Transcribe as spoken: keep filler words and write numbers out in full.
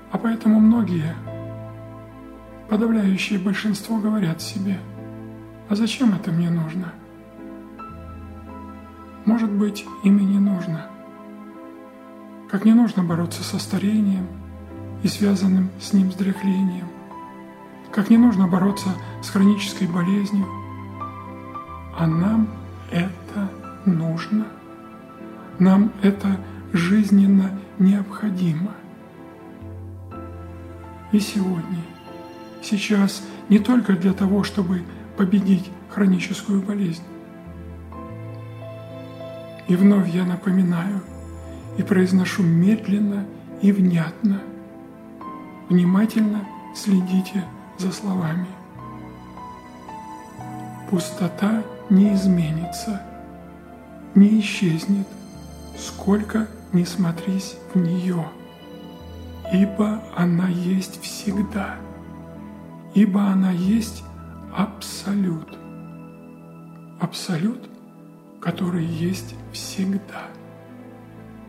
А поэтому многие, подавляющее большинство, говорят себе: а зачем это мне нужно? Может быть, им и не нужно. Как не нужно бороться со старением и связанным с ним вздряхлением, как не нужно бороться с хронической болезнью, а нам это нужно. Нам это жизненно необходимо. И сегодня, сейчас не только для того, чтобы победить хроническую болезнь. И вновь я напоминаю и произношу медленно и внятно. Внимательно следите за словами. Пустота не изменится, не исчезнет, сколько ни смотрись в нее, ибо она есть всегда, ибо она есть абсолют, абсолют, который есть всегда.